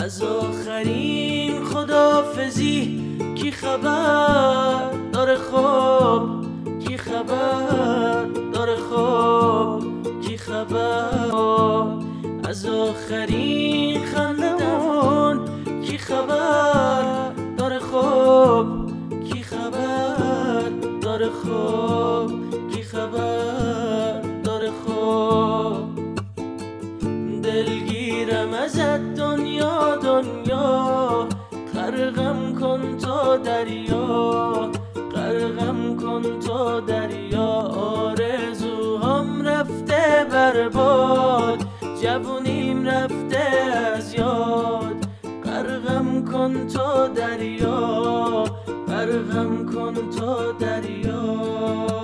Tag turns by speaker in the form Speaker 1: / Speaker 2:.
Speaker 1: از آخرین خداحافظی کی خبر داره؟ خب کی خبر داره؟ خب کی خبر از آخرین خندمون کی خبر داره؟ خب کی خبر داره؟ خب کی خبر داره؟ خب دلگیرم ازت دنیا دنیا، غرقم کن تا دریا، غرقم کن تا دریا. آرزوهام رفته برباد، جوونیم رفته از یاد. غرقم کن تا دریا، غرقم کن تا دریا.